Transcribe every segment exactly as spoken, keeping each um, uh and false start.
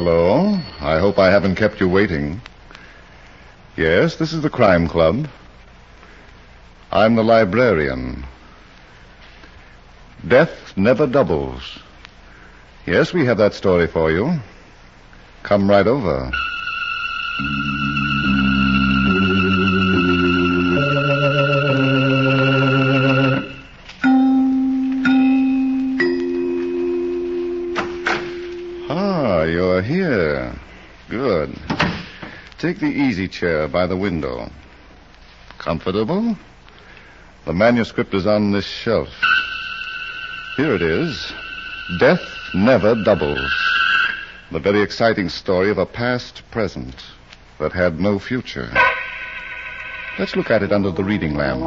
Hello. I hope I haven't kept you waiting. Yes, this is the Crime Club. I'm the librarian. Death never doubles. Yes, we have that story for you. Come right over. Ah, you're here. Good. Take the easy chair by the window. Comfortable? The manuscript is on this shelf. Here it is. Death Never Doubles. The very exciting story of a past present that had no future. Let's look at it under the reading lamp.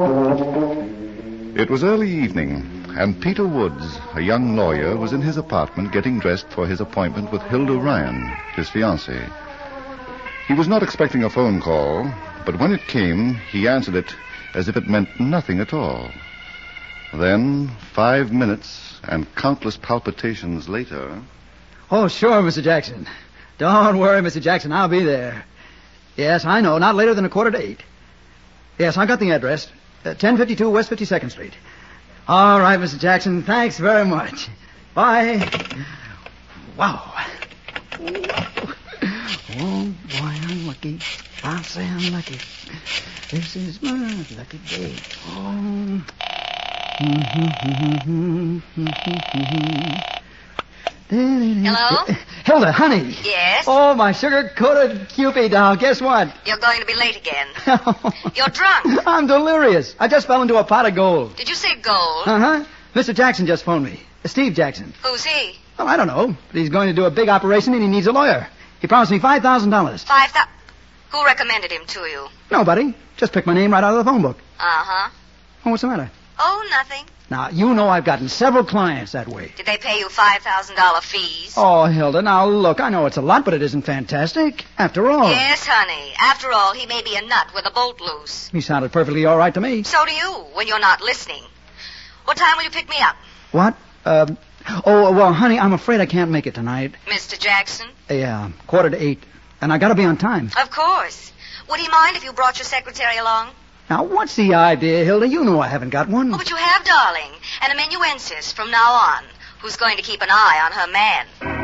It was early evening, and Peter Woods, a young lawyer, was in his apartment getting dressed for his appointment with Hilda Ryan, his fiancée. He was not expecting a phone call, but when it came, he answered it as if it meant nothing at all. Then, five minutes and countless palpitations later... Oh, sure, Mister Jackson. Don't worry, Mister Jackson, I'll be there. Yes, I know, not later than a quarter to eight. Yes, I got the address. Uh, ten fifty-two West fifty-second Street. All right, Mister Jackson, thanks very much. Bye. Wow. Oh, boy, I'm lucky. I'll say I'm lucky. This is my lucky day. Oh. Hello? Hilda, honey. Yes? Oh, my sugar-coated Cupid doll. Guess what? You're going to be late again. You're drunk. I'm delirious. I just fell into a pot of gold. Did you say gold? Uh-huh. Mister Jackson just phoned me. Steve Jackson. Who's he? Well, I don't know, but he's going to do a big operation and he needs a lawyer. He promised me five thousand dollars. Five thousand? Who recommended him to you? Nobody. Just picked my name right out of the phone book. Uh-huh. Oh, what's the matter? Oh, nothing. Now, you know I've gotten several clients that way. Did they pay you five thousand dollars fees? Oh, Hilda, now look, I know it's a lot, but it isn't fantastic. After all... Yes, honey. After all, he may be a nut with a bolt loose. He sounded perfectly all right to me. So do you, when you're not listening. What time will you pick me up? What? Uh, oh, well, honey, I'm afraid I can't make it tonight. Mister Jackson? Yeah, quarter to eight. And I gotta be on time. Of course. Would he mind if you brought your secretary along? Now, what's the idea, Hilda? You know I haven't got one. Oh, but you have, darling. An amanuensis from now on, who's going to keep an eye on her man.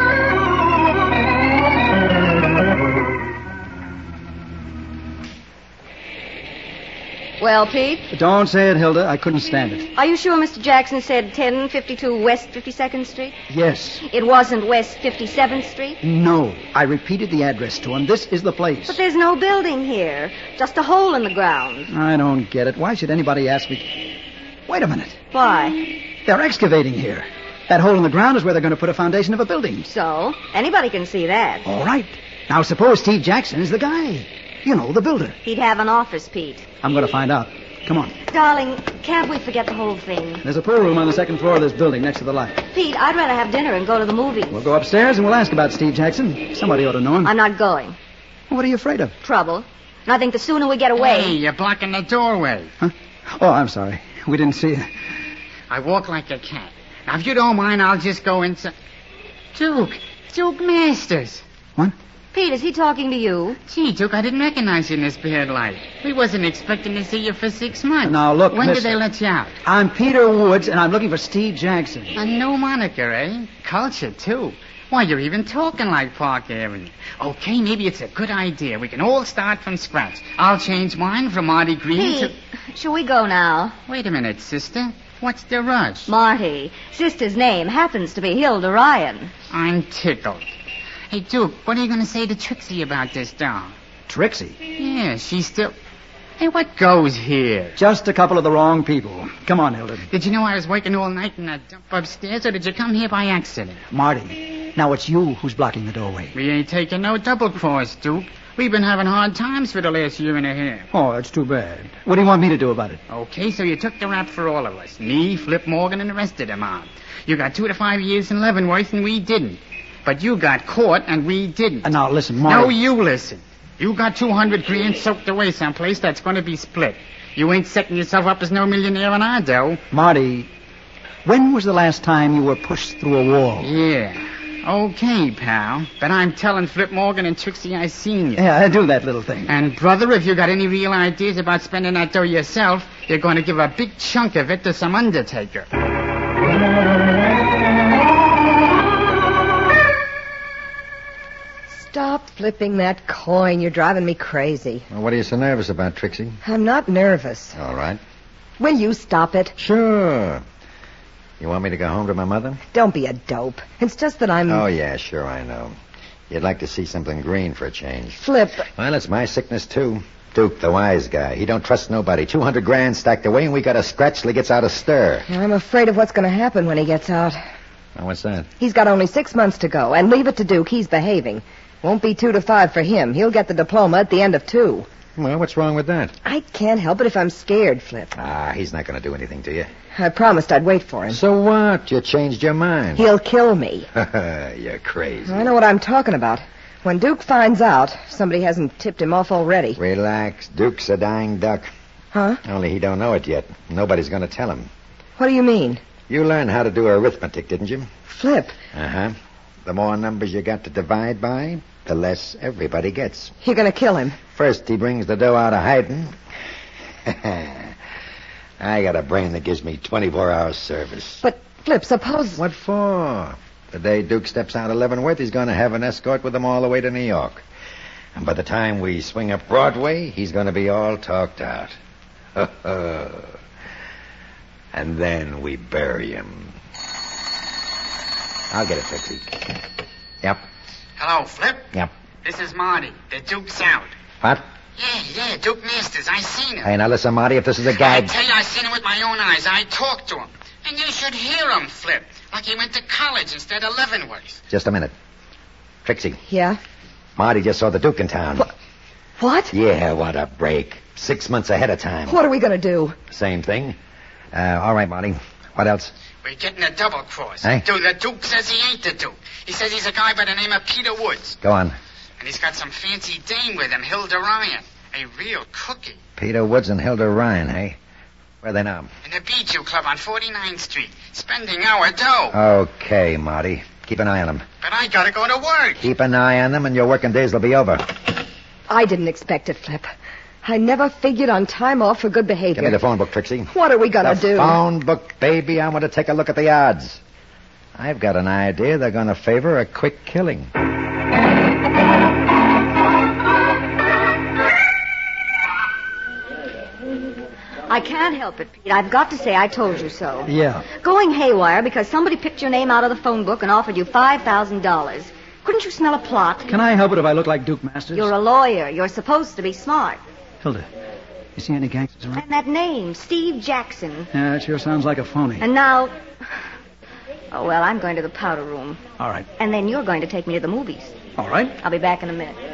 Well, Pete? Don't say it, Hilda. I couldn't stand it. Are you sure Mister Jackson said ten fifty-two West fifty-second Street? Yes. It wasn't West fifty-seventh Street? No. I repeated the address to him. This is the place. But there's no building here. Just a hole in the ground. I don't get it. Why should anybody ask me... Wait a minute. Why? They're excavating here. That hole in the ground is where they're going to put a foundation of a building. So? Anybody can see that. All right. Now, suppose Steve Jackson is the guy. You know, the builder. He'd have an office, Pete. I'm going to find out. Come on. Darling, can't we forget the whole thing? There's a pool room on the second floor of this building next to the light. Pete, I'd rather have dinner and go to the movies. We'll go upstairs and we'll ask about Steve Jackson. Somebody ought to know him. I'm not going. What are you afraid of? Trouble. And I think the sooner we get away... Hey, you're blocking the doorway. Huh? Oh, I'm sorry. We didn't see you. I walk like a cat. Now, if you don't mind, I'll just go inside. Duke. Duke Masters. What? Pete, is he talking to you? Gee, Duke, I didn't recognize you in this bad light. We wasn't expecting to see you for six months. Now, look, When mister, did they let you out? I'm Peter Woods, and I'm looking for Steve Jackson. A new moniker, eh? Culture, too. Why, you're even talking like Park Avenue. Okay, maybe it's a good idea. We can all start from scratch. I'll change mine from Marty Green Pete, to... shall we go now? Wait a minute, sister. What's the rush? Marty. Sister's name happens to be Hilda Ryan. I'm tickled. Hey, Duke, what are you going to say to Trixie about this doll? Trixie? Yeah, she's still... Hey, what goes here? Just a couple of the wrong people. Come on, Hilda. Did you know I was working all night in that dump upstairs, or did you come here by accident? Marty, now it's you who's blocking the doorway. We ain't taking no double cross, Duke. We've been having hard times for the last year and a half. Oh, that's too bad. What do you want me to do about it? Okay, so you took the rap for all of us. Me, Flip Morgan, and the rest of them on. You got two to five years in Leavenworth, and we didn't. But you got caught, and we didn't. Uh, now, listen, Marty. No, you listen. You got two hundred grand soaked away someplace that's going to be split. You ain't setting yourself up as no millionaire in our dough. Marty, when was the last time you were pushed through a wall? Yeah. Okay, pal. But I'm telling Flip Morgan and Trixie I seen you. Yeah, do that little thing. And, brother, if you got any real ideas about spending that dough yourself, you're going to give a big chunk of it to some undertaker. Stop flipping that coin. You're driving me crazy. Well, what are you so nervous about, Trixie? I'm not nervous. All right. Will you stop it? Sure. You want me to go home to my mother? Don't be a dope. It's just that I'm... Oh, yeah, sure, I know. You'd like to see something green for a change. Flip. Well, it's my sickness, too. Duke, the wise guy. He don't trust nobody. Two hundred grand stacked away, and we got a scratch till he gets out of stir. I'm afraid of what's going to happen when he gets out. Well, what's that? He's got only six months to go, and leave it to Duke. He's behaving. Won't be two to five for him. He'll get the diploma at the end of two. Well, what's wrong with that? I can't help it if I'm scared, Flip. Ah, he's not going to do anything to you. I promised I'd wait for him. So what? You changed your mind. He'll kill me. You're crazy. I know what I'm talking about. When Duke finds out, somebody hasn't tipped him off already. Relax. Duke's a dying duck. Huh? Only he don't know it yet. Nobody's going to tell him. What do you mean? You learned how to do arithmetic, didn't you? Flip. Uh-huh. The more numbers you got to divide by, the less everybody gets. You're going to kill him. First, he brings the dough out of hiding. I got a brain that gives me twenty-four hours service. But, Flip, suppose... What for? The day Duke steps out of Leavenworth, he's going to have an escort with him all the way to New York. And by the time we swing up Broadway, he's going to be all talked out. And then we bury him. I'll get it, Trixie. Yep. Hello, Flip. Yep. This is Marty. The Duke's out. What? Yeah, yeah, Duke Masters. I seen him. Hey, now listen, Marty, if this is a I gag... tell you, I seen him with my own eyes. I talked to him. And you should hear him, Flip. Like he went to college instead of Leavenworth. Just a minute. Trixie, Yeah? Marty just saw the Duke in town. What? What? Yeah, what a break. Six months ahead of time. What are we going to do? Same thing. Uh, all right, Marty. What else? We're getting a double cross. Hey? Dude, the Duke says he ain't the Duke. He says he's a guy by the name of Peter Woods. Go on. And he's got some fancy dame with him, Hilda Ryan. A real cookie. Peter Woods and Hilda Ryan, hey? Where are they now? In the Bijou Club on forty-ninth Street. Spending our dough. Okay, Marty. Keep an eye on them. But I gotta go to work. Keep an eye on them and your working days will be over. I didn't expect it, Flip. I never figured on time off for good behavior. Give me the phone book, Trixie. What are we going to The do? phone book, baby. I want to take a look at the odds. I've got an idea they're going to favor a quick killing. I can't help it, Pete. I've got to say I told you so. Yeah. Going haywire because somebody picked your name out of the phone book and offered you five thousand dollars. Couldn't you smell a plot? Can I help it if I look like Duke Masters? You're a lawyer. You're supposed to be smart. Hilda, you see any gangsters around? And that name, Steve Jackson. Yeah, it sure sounds like a phony. And now... Oh, well, I'm going to the powder room. All right. And then you're going to take me to the movies. All right. I'll be back in a minute.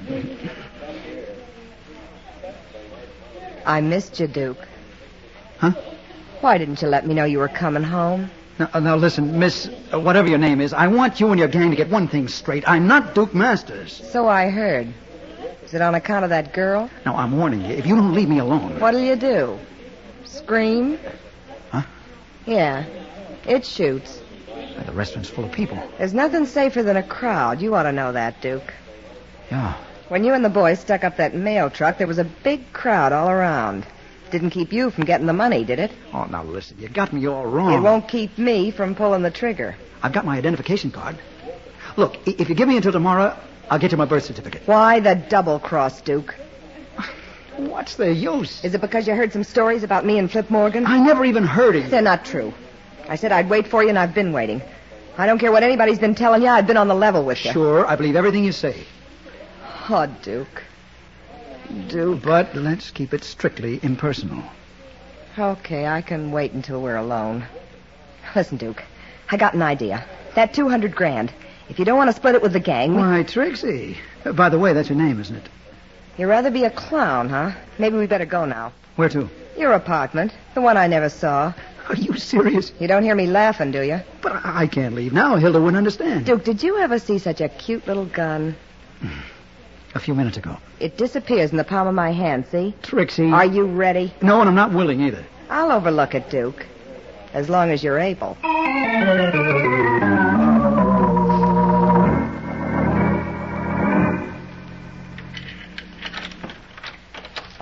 I missed you, Duke. Huh? Why didn't you let me know you were coming home? Now, uh, now listen, Miss, uh, whatever your name is, I want you and your gang to get one thing straight. I'm not Duke Masters. So I heard. Is it on account of that girl? Now, I'm warning you, if you don't leave me alone... What'll you do? Scream? Huh? Yeah. It shoots. The restaurant's full of people. There's nothing safer than a crowd. You ought to know that, Duke. Yeah. When you and the boys stuck up that mail truck, there was a big crowd all around. Didn't keep you from getting the money, did it? Oh, now listen, you got me all wrong. It won't keep me from pulling the trigger. I've got my identification card. Look, i- if you give me until tomorrow, I'll get you my birth certificate. Why the double cross, Duke? What's the use? Is it because you heard some stories about me and Flip Morgan? I never even heard of you. They're not true. I said I'd wait for you, and I've been waiting. I don't care what anybody's been telling you. I've been on the level with you. Sure, I believe everything you say. Oh, Duke. Duke. But let's keep it strictly impersonal. Okay, I can wait until we're alone. Listen, Duke, I got an idea. That two hundred grand. If you don't want to split it with the gang... Why, Trixie. Uh, by the way, that's your name, isn't it? You'd rather be a clown, huh? Maybe we better go now. Where to? Your apartment. The one I never saw. Are you serious? You don't hear me laughing, do you? But I, I can't leave now. Hilda wouldn't understand. Duke, did you ever see such a cute little gun? A few minutes ago. It disappears in the palm of my hand, see? Trixie. Are you ready? No, and I'm not willing either. I'll overlook it, Duke. As long as you're able.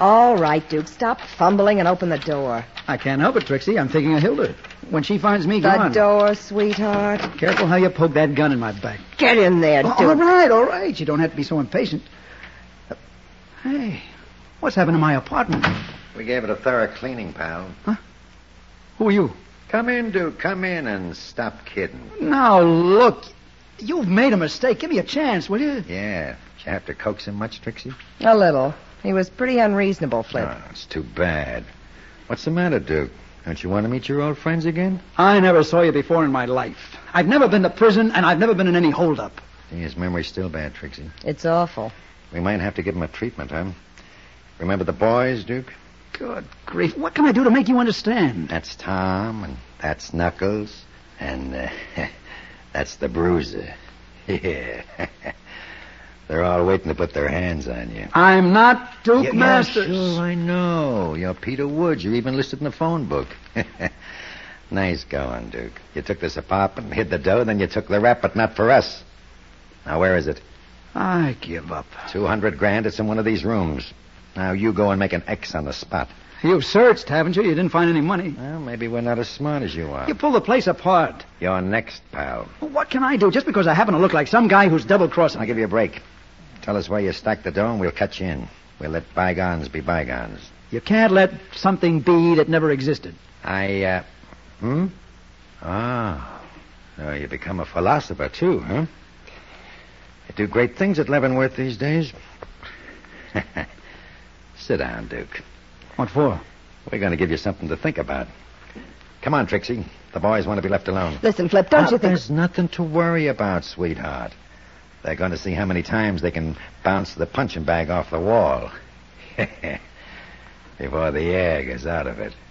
All right, Duke, stop fumbling and open the door. I can't help it, Trixie. I'm thinking of Hilda. When she finds me The gone... door, sweetheart. Careful how you poke that gun in my back. Get in there, Duke. Oh, all right, all right. You don't have to be so impatient. Uh, hey, what's happened to my apartment? We gave it a thorough cleaning, pal. Huh? Who are you? Come in, Duke. Come in and stop kidding. Now, look. You've made a mistake. Give me a chance, will you? Yeah. Did you have to coax him much, Trixie? A little. He was pretty unreasonable, Flip. Oh, it's too bad. What's the matter, Duke? Don't you want to meet your old friends again? I never saw you before in my life. I've never been to prison, and I've never been in any holdup. His memory's still bad, Trixie. It's awful. We might have to give him a treatment, huh? Remember the boys, Duke? Good grief. What can I do to make you understand? That's Tom, and that's Knuckles, and uh, that's the Bruiser. Yeah. They're all waiting to put their hands on you. I'm not Duke Yeah, Masters. Yeah, sure, I know. You're Peter Woods. You're even listed in the phone book. Nice going, Duke. You took this apartment, hid the dough, then you took the rap, but not for us. Now, where is it? I give up. Two hundred grand. It's in one of these rooms. Now, you go and make an X on the spot. You've searched, haven't you? You didn't find any money. Well, maybe we're not as smart as you are. You pull the place apart. You're next, pal. Well, what can I do just because I happen to look like some guy who's double-crossing? I'll give you a break. Tell us where you stacked the dough, and we'll cut you in. We'll let bygones be bygones. You can't let something be that never existed. I, uh... Hmm? Ah. Oh, you become a philosopher, too, huh? You do great things at Leavenworth these days. Sit down, Duke. What for? We're going to give you something to think about. Come on, Trixie. The boys want to be left alone. Listen, Flip, don't Ah, you think... There's nothing to worry about, sweetheart. They're going to see how many times they can bounce the punching bag off the wall. Before the air gets out of it.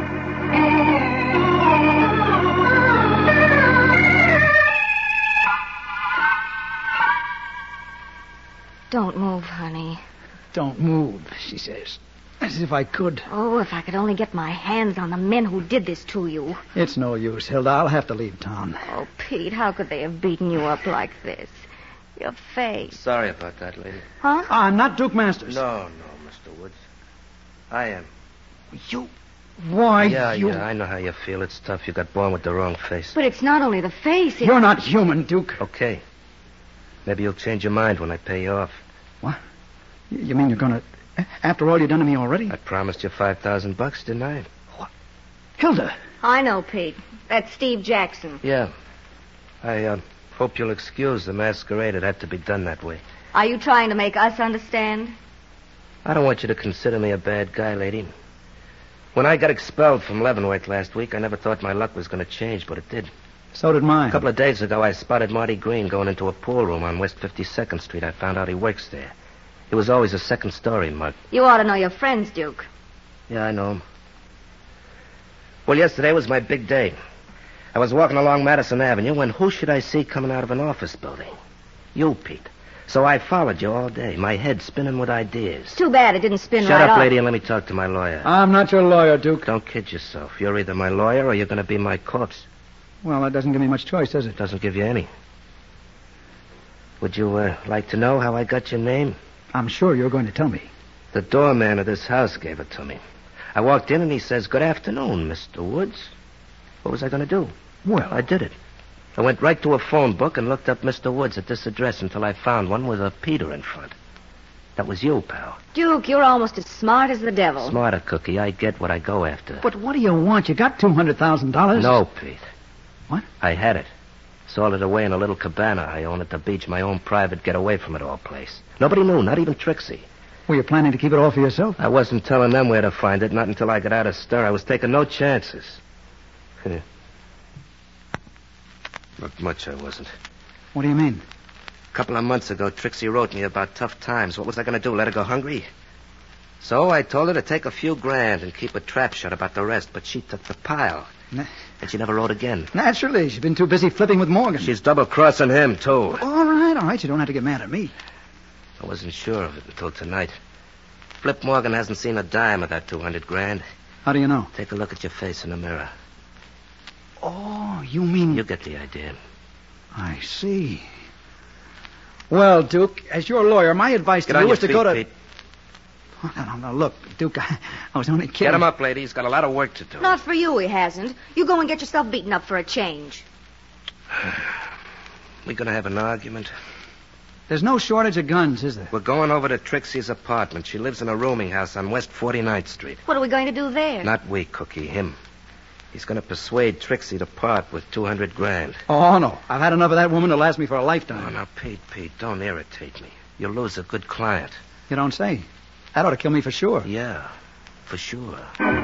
Don't move, honey. Don't move, she says. As if I could. Oh, if I could only get my hands on the men who did this to you. It's no use, Hilda. I'll have to leave town. Oh, Pete, how could they have beaten you up like this? Your face. Sorry about that, lady. Huh? I'm not Duke Masters. No, no, Mister Woods. I am. You... Why, yeah, you... yeah, I know how you feel. It's tough. You got born with the wrong face. But it's not only the face. It's... You're not human, Duke. Okay. Maybe you'll change your mind when I pay you off. What? You mean you're going to... After all you've done to me already? I promised you five thousand bucks, didn't I? What? Hilda. I know, Pete. That's Steve Jackson. Yeah. I, uh... hope you'll excuse the masquerade. It had to be done that way. Are you trying to make us understand? I don't want you to consider me a bad guy, lady. When I got expelled from Leavenworth last week, I never thought my luck was going to change, but it did. So did mine. A couple of days ago, I spotted Marty Green going into a pool room on West fifty-second Street. I found out he works there. He was always a second-story mug. You ought to know your friends, Duke. Yeah, I know him. Well, yesterday was my big day. I was walking along Madison Avenue when who should I see coming out of an office building? You, Pete. So I followed you all day, my head spinning with ideas. Too bad it didn't spin Shut right up, off. lady, and let me talk to my lawyer. I'm not your lawyer, Duke. Don't kid yourself. You're either my lawyer or you're going to be my corpse. Well, that doesn't give me much choice, does it? Doesn't give you any. Would you uh, like to know how I got your name? I'm sure you're going to tell me. The doorman of this house gave it to me. I walked in and he says, "Good afternoon, Mister Woods." What was I going to do? Well, I did it. I went right to a phone book and looked up Mister Woods at this address until I found one with a Peter in front. That was you, pal. Duke, you're almost as smart as the devil. Smarter, Cookie. I get what I go after. But what do you want? You got two hundred thousand dollars? No, Pete. What? I had it. Sold it away in a little cabana I own at the beach, my own private get-away-from-it-all place. Nobody knew, not even Trixie. Were you planning to keep it all for yourself? I wasn't telling them where to find it, not until I got out of stir. I was taking no chances. Not much, I wasn't. What do you mean? A couple of months ago, Trixie wrote me about tough times. What was I going to do, let her go hungry? So I told her to take a few grand and keep a trap shut about the rest, but she took the pile. Na- And she never wrote again. Naturally. She's been too busy flipping with Morgan. She's double-crossing him, too. All right, all right. You don't have to get mad at me. I wasn't sure of it until tonight. Flip Morgan hasn't seen a dime of that two hundred grand. How do you know? Take a look at your face in the mirror. Oh, you mean... You get the idea. I see. Well, Duke, as your lawyer, my advice Get to on you your is to feet, go to... Pete. Oh, no, no, no. Look, Duke, I, I was only kidding. Get him up, lady. He's got a lot of work to do. Not for you, he hasn't. You go and get yourself beaten up for a change. We gonna have an argument? There's no shortage of guns, is there? We're going over to Trixie's apartment. She lives in a rooming house on West forty-ninth Street. What are we going to do there? Not we, Cookie, him. He's gonna persuade Trixie to part with two hundred grand. Oh, no. I've had enough of that woman to last me for a Oh, lifetime. now, Pete, Pete, don't irritate me. You'll lose a good client. You don't say. That ought to kill me for sure. Yeah, for sure.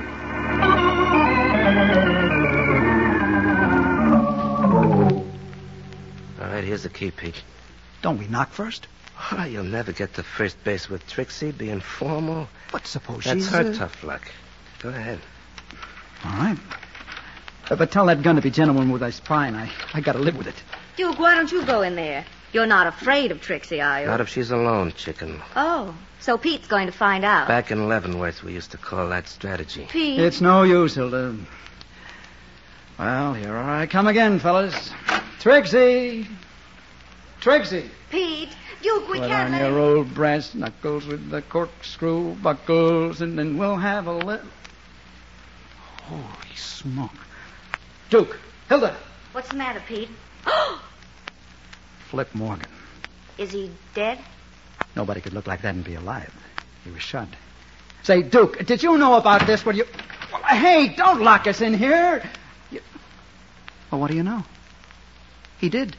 All right, here's the key, Pete. Don't we knock first? Oh, you'll never get to first base with Trixie, being formal. But suppose That's she's... her uh, tough luck. Go ahead. All right. Uh, but tell that gun to be gentleman with his prying. I, I got to live with it. Duke, why don't you go in there? You're not afraid of Trixie, are you? Not if she's alone, chicken. Oh, so Pete's going to find out. Back in Leavenworth, we used to call that strategy. Pete. It's no use, Hilda. Well, here I come again, fellas. Trixie! Trixie! Pete, Duke, we Put can't on let your him... old brass knuckles with the corkscrew buckles, and then we'll have a little... Holy smoke. Duke! Hilda! What's the matter, Pete? Flip Morgan. Is he dead? Nobody could look like that and be alive. He was shot. Say, Duke, did you know about this? What do you... Well, hey, don't lock us in here. You... Well, what do you know? He did.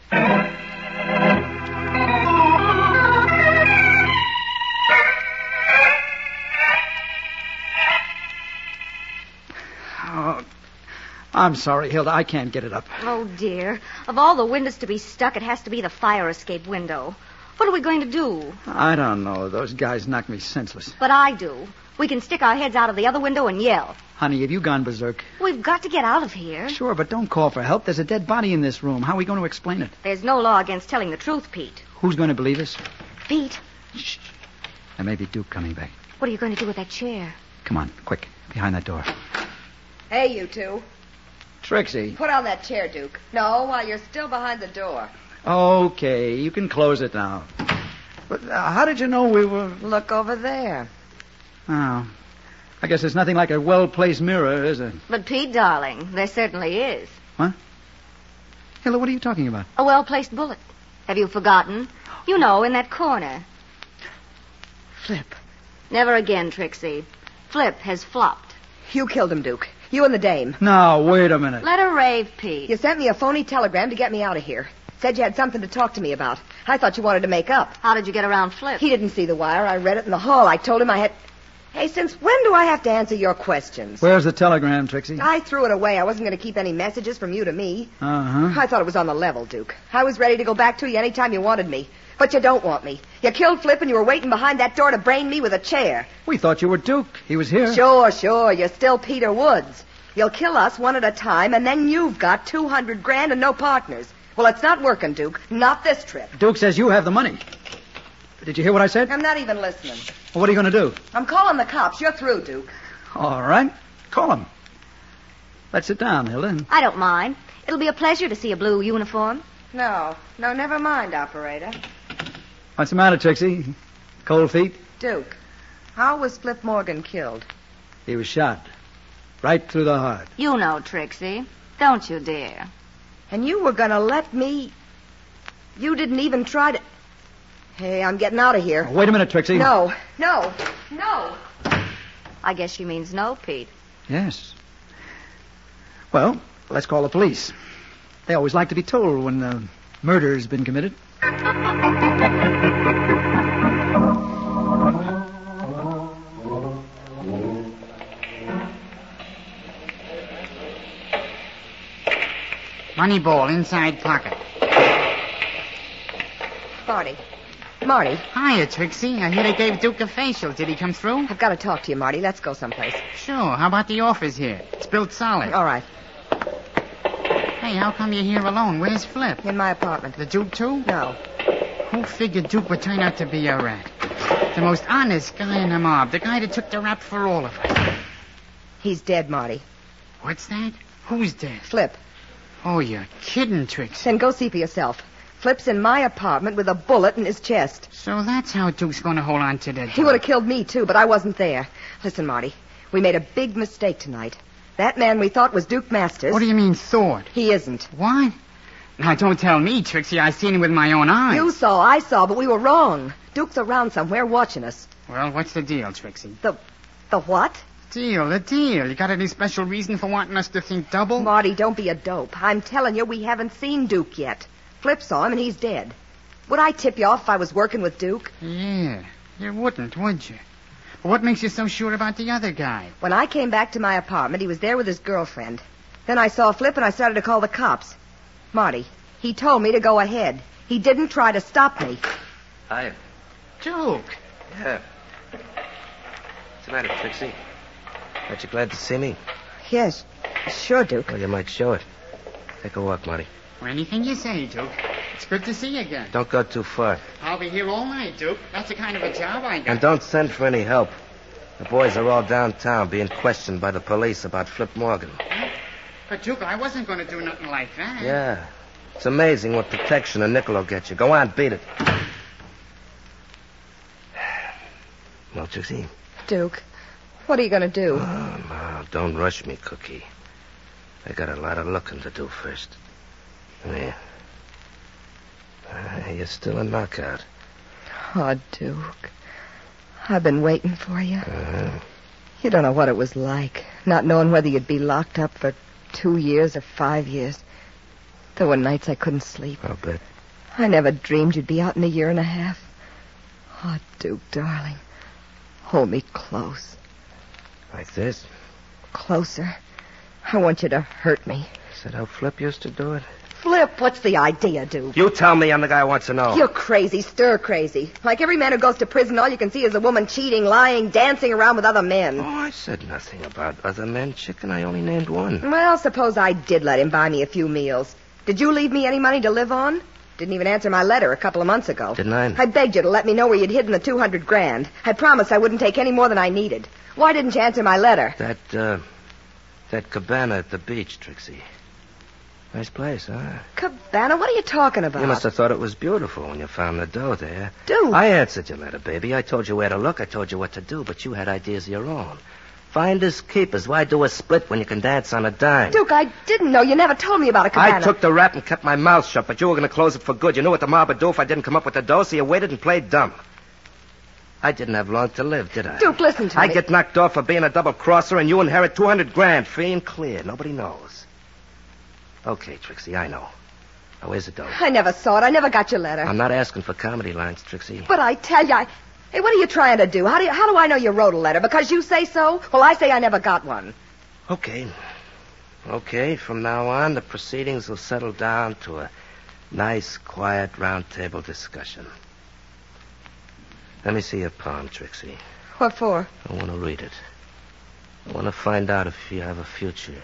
Oh, I'm sorry, Hilda. I can't get it up. Oh, dear. Of all the windows to be stuck, it has to be the fire escape window. What are we going to do? I don't know. Those guys knocked me senseless. But I do. We can stick our heads out of the other window and yell. Honey, have you gone berserk? We've got to get out of here. Sure, but don't call for help. There's a dead body in this room. How are we going to explain it? There's no law against telling the truth, Pete. Who's going to believe us? Pete, Shh. There may be Duke coming back. what are you going to do with that chair? Come on, quick. Behind that door. Hey, you two. Trixie. Put on that chair, Duke. No, while you're still behind the door. Okay, you can close it now. But uh, how did you know we were... Look over there. Oh, I guess there's nothing like a well-placed mirror, is there? But, Pete, darling, there certainly is. What? Hilda, what are you talking about? A well-placed bullet. Have you forgotten? You know, in that corner. Flip. Never again, Trixie. Flip has flopped. You killed him, Duke. You and the dame. Now, wait a minute. Let her rave, Pete. You sent me a phony telegram to get me out of here. Said you had something to talk to me about. I thought you wanted to make up. How did you get around Flip? He didn't see the wire. I read it in the hall. I told him I had... Hey, since when do I have to answer your questions? Where's the telegram, Trixie? I threw it away. I wasn't going to keep any messages from you to me. Uh-huh. I thought it was on the level, Duke. I was ready to go back to you anytime you wanted me. But you don't want me. You killed Flip and you were waiting behind that door to brain me with a chair. We thought you were Duke. He was here. Sure, sure. You're still Peter Woods. You'll kill us one at a time, and then you've got two hundred grand and no partners. Well, it's not working, Duke. Not this trip. Duke says you have the money. Did you hear what I said? I'm not even listening. Well, what are you going to do? I'm calling the cops. You're through, Duke. All right. Call him. Let's sit down, Hilda. I don't mind. It'll be a pleasure to see a blue uniform. No. No, never mind, operator. What's the matter, Trixie? Cold feet? Duke, how was Flip Morgan killed? He was shot. Right through the heart. You know, Trixie. Don't you dare. And you were going to let me... You didn't even try to... Hey, I'm getting out of here. Oh, wait a minute, Trixie. No, no, no. I guess she means no, Pete. Yes. Well, let's call the police. They always like to be told when uh, murder's been committed. Money ball inside pocket. Marty. Marty, Hiya, Trixie. I hear they gave Duke a facial. Did he come through? I've got to talk to you, Marty. Let's go someplace. Sure. How about the office here? It's built solid. All right. Hey, how come you're here alone? Where's Flip? In my apartment. The Duke, too? No. Who figured Duke would turn out to be a rat? The most honest guy in the mob. The guy that took the rap for all of us. He's dead, Marty. What's that? Who's dead? Flip. Oh, you're kidding, Trixie. Then go see for yourself. Flip's in my apartment with a bullet in his chest. So that's how Duke's going to hold on to the dough. He would have killed me, too, but I wasn't there. Listen, Marty, we made a big mistake tonight. That man we thought was Duke Masters. What do you mean, thought? He isn't. What? Now, don't tell me, Trixie. I seen him with my own eyes. You saw, I saw, but we were wrong. Duke's around somewhere watching us. Well, what's the deal, Trixie? The... the what? Deal, the deal. You got any special reason for wanting us to think double? Marty, don't be a dope. I'm telling you, we haven't seen Duke yet. Flip saw him, and he's dead. Would I tip you off if I was working with Duke? Yeah, you wouldn't, would you? But what makes you so sure about the other guy? When I came back to my apartment, he was there with his girlfriend. Then I saw Flip, and I started to call the cops. Marty, he told me to go ahead. He didn't try to stop me. Hi. Duke. Yeah. What's the matter, Trixie? Aren't you glad to see me? Yes, sure, Duke. Well, you might show it. Take a walk, Marty. Or anything you say, Duke. It's good to see you again. Don't go too far. I'll be here all night, Duke. That's the kind of a job I got. And don't send for any help. The boys are all downtown being questioned by the police about Flip Morgan. Huh? But, Duke, I wasn't going to do nothing like that. Yeah. It's amazing what protection a nickel will get you. Go on, beat it. Well, Trixie? Duke, what are you going to do? Oh, no, don't rush me, Cookie. I got a lot of looking to do first. Yeah. Uh, you're still a knockout. Oh, Duke. I've been waiting for you. Uh-huh. You don't know what it was like, not knowing whether you'd be locked up for two years or five years. There were nights I couldn't sleep. I'll bet. I never dreamed you'd be out in a year and a half. Oh, Duke, darling. Hold me close. Like this? Closer. I want you to hurt me. Is that how Flip used to do it? Flip, what's the idea, Duke? You tell me. I'm the guy who wants to know. You're crazy, stir crazy. Like every man who goes to prison, all you can see is a woman cheating, lying, dancing around with other men. Oh, I said nothing about other men, chicken. I only named one. Well, suppose I did let him buy me a few meals. Did you leave me any money to live on? Didn't even answer my letter a couple of months ago. Didn't I? I begged you to let me know where you'd hidden the two hundred grand. I promised I wouldn't take any more than I needed. Why didn't you answer my letter? That, uh, that cabana at the beach, Trixie. Nice place, huh? Cabana? What are you talking about? You must have thought it was beautiful when you found the dough there. Duke. I answered your letter, baby. I told you where to look. I told you what to do, but you had ideas of your own. Finders keepers. Why do a split when you can dance on a dime? Duke, I didn't know. You never told me about a cabana. I took the rap and kept my mouth shut, but you were going to close it for good. You knew what the mob would do if I didn't come up with the dough, so you waited and played dumb. I didn't have long to live, did I? Duke, listen to I me. I get knocked off for being a double-crosser, and you inherit two hundred grand, free and clear. Nobody knows. Okay, Trixie, I know. Now, where's the dough? I never saw it. I never got your letter. I'm not asking for comedy lines, Trixie. But I tell you, I... Hey, what are you trying to do? How do you, how do I know you wrote a letter? Because you say so? Well, I say I never got one. Okay. Okay, from now on, the proceedings will settle down to a nice, quiet, round-table discussion. Let me see your palm, Trixie. What for? I want to read it. I want to find out if you have a future.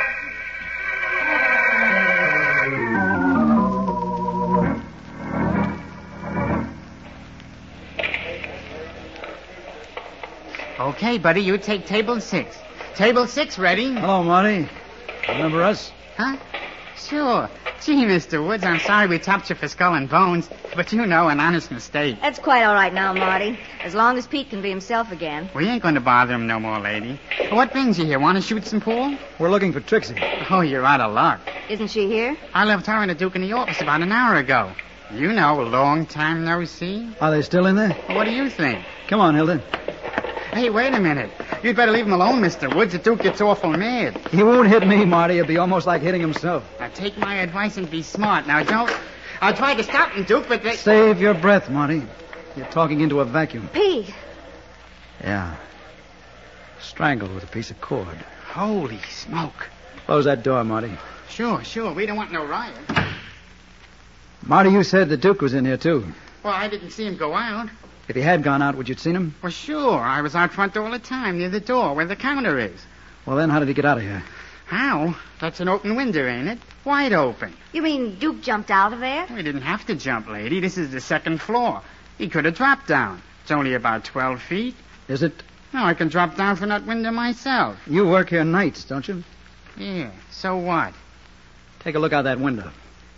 Okay, buddy, you take table six. Table six ready? Hello, Marty. Remember us? Huh? Sure. Gee, Mister Woods, I'm sorry we tapped you for skull and bones, but you know, an honest mistake. That's quite all right now, Marty. As long as Pete can be himself again. We ain't going to bother him no more, lady. What brings you here? Want to shoot some pool? We're looking for Trixie. Oh, you're out of luck. Isn't she here? I left her and the Duke in the office about an hour ago. You know, long time no see. Are they still in there? What do you think? Come on, Hilda. Hey, wait a minute. You'd better leave him alone, Mister Woods. The Duke gets awful mad. He won't hit me, Marty. It'll be almost like hitting himself. Now, take my advice and be smart. Now, don't... I'll try to stop him, Duke, but they... Save your breath, Marty. You're talking into a vacuum. Pete. Yeah. Strangled with a piece of cord. Holy smoke. Close that door, Marty. Sure, sure. We don't want no riot. Marty, you said the Duke was in here, too. Well, I didn't see him go out. If he had gone out, would you have seen him? Well, sure. I was out front all the time, near the door, where the counter is. Well, then, how did he get out of here? How? That's an open window, ain't it? Wide open. You mean Duke jumped out of there? We didn't have to jump, lady. This is the second floor. He could have dropped down. It's only about twelve feet. Is it? No, I can drop down from that window myself. You work here nights, don't you? Yeah, so what? Take a look out that window.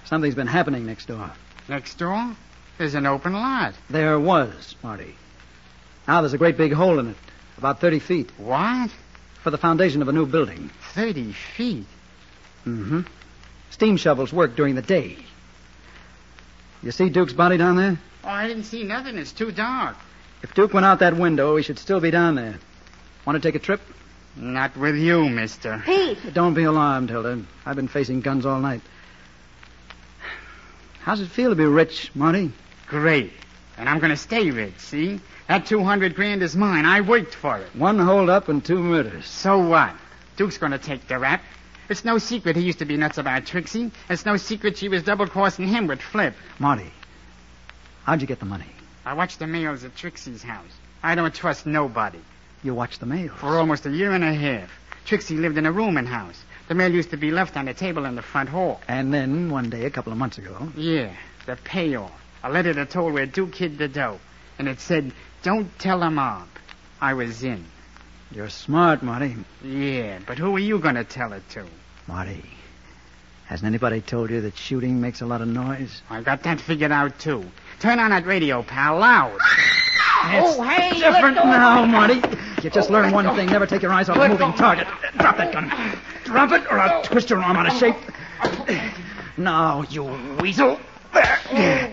Something's been happening next door. Next door? There's an open lot. There was, Marty. Now there's a great big hole in it, about thirty feet, What? for the foundation of a new building. Thirty feet? Mm-hmm. Steam shovels work during the day. You see Duke's body down there? Oh, I didn't see nothing. It's too dark. If Duke went out that window, he should still be down there. Want to take a trip? Not with you, mister. Pete. Don't be alarmed, Hilda. I've been facing guns all night. How's it feel to be rich, Marty? Great. And I'm going to stay rich, see? That two hundred grand is mine. I worked for it. One holdup and two murders. So what? Duke's going to take the rap. It's no secret he used to be nuts about Trixie. It's no secret she was double-crossing him with Flip. Marty, how'd you get the money? I watched the mails at Trixie's house. I don't trust nobody. You watched the mail. For almost a year and a half. Trixie lived in a rooming house. The mail used to be left on the table in the front hall. And then, one day, a couple of months ago... Yeah, the payoff. A letter that told where Duke hid the dough. And it said, don't tell a mob. I was in. You're smart, Marty. Yeah, but who are you going to tell it to? Marty, hasn't anybody told you that shooting makes a lot of noise? I got that figured out, too. Turn on that radio, pal, loud. It's oh, hey, different now, Marty. You just learned one thing. Never take your eyes off a moving target. Drop that gun. Drop it, or I'll twist your arm out of shape. Now, you weasel. There.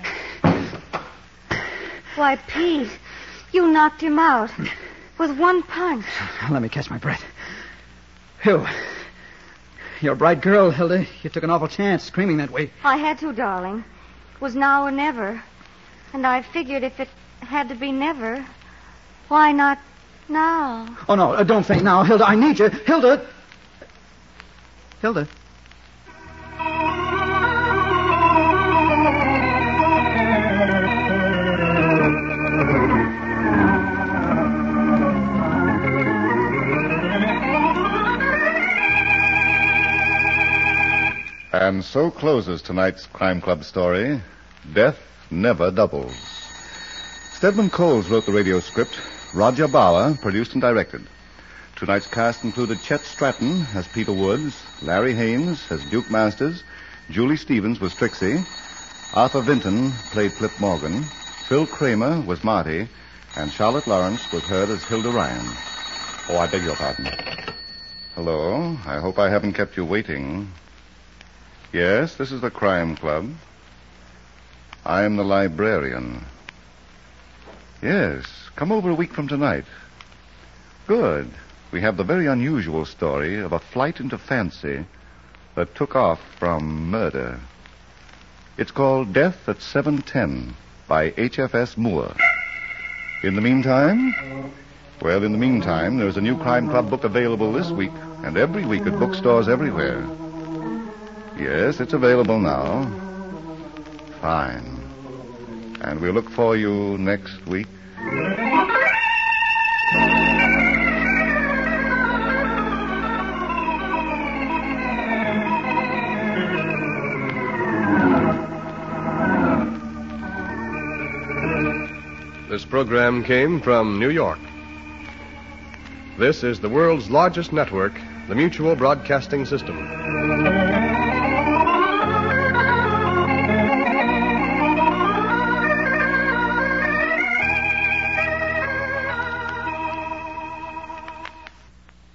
Why, Pete, you knocked him out with one punch. Let me catch my breath. Phew. You're a bright girl, Hilda. You took an awful chance screaming that way. I had to, darling. It was now or never. And I figured if it had to be never, why not now? Oh, no, uh, don't faint now, Hilda. I need you. Hilda! Hilda? And so closes tonight's Crime Club story, Death Never Doubles. Stedman Coles wrote the radio script. Roger Bauer produced and directed. Tonight's cast included Chet Stratton as Peter Woods, Larry Haynes as Duke Masters, Julie Stevens was Trixie, Arthur Vinton played Flip Morgan, Phil Kramer was Marty, and Charlotte Lawrence was heard as Hilda Ryan. Oh, I beg your pardon. Hello. I hope I haven't kept you waiting. Yes, this is the Crime Club. I am the librarian. Yes, come over a week from tonight. Good. We have the very unusual story of a flight into fancy that took off from murder. It's called Death at seven ten by H F S Moore. In the meantime, well, in the meantime, there's a new Crime Club book available this week and every week at bookstores everywhere. Yes, it's available now. Fine. And we'll look for you next week. This program came from New York. This is the world's largest network, the Mutual Broadcasting System.